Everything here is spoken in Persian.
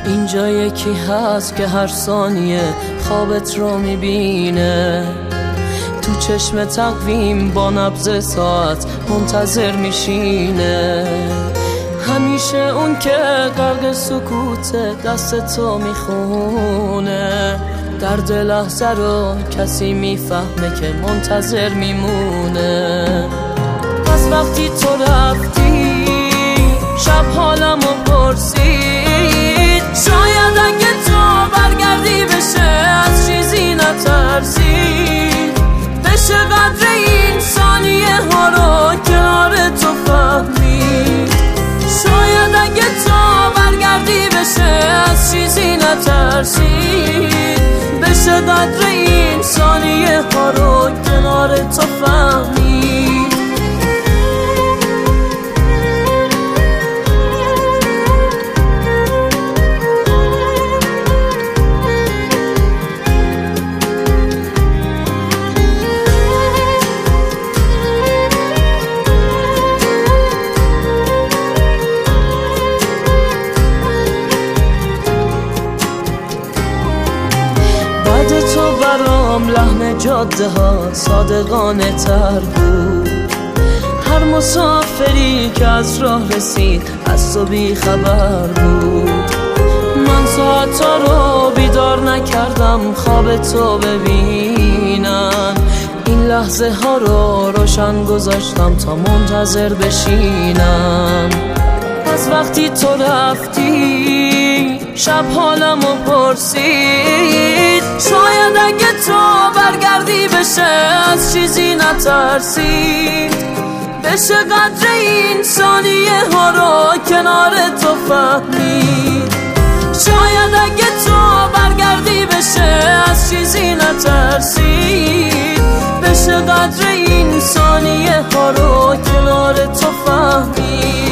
اینجا یکی هست که هر ثانیه خوابت رو میبینه، تو چشم تقویم با نبض ساعت منتظر میشینه. همیشه اون که غرق سکوت دست تو میخونه، درد لحظه رو کسی میفهمه که منتظر میمونه. از وقتی تو رفتی شب حالمو پرسید، شاید اگه تو برگردی بشه از چیزی نترسید، بشه قدر این ثانیه ها رو کنار تو فهمید. شاید اگه تو برگردی بشه از چیزی نترسید، بشه قدر این ثانیه ها رو کنار تو فهمید. تو برام لحن جاده ها صادقانه تر بود، هر مسافری که از راه رسید از تو بی خبر بود. من ساعتا رو بیدار نکردم خواب تو ببینم، این لحظه ها رو روشن گذاشتم تا منتظر بشینم. از وقتی تو رفتی شب حالمو پرسید، شاید اگه تو برگردی بشه از چیزی نترسید، بشه قدر این ثانیه ها رو کنار تو فهمید. شاید اگه تو برگردی بشه از چیزی نترسید، بشه قدر این ثانیه ها رو کنار تو فهمید.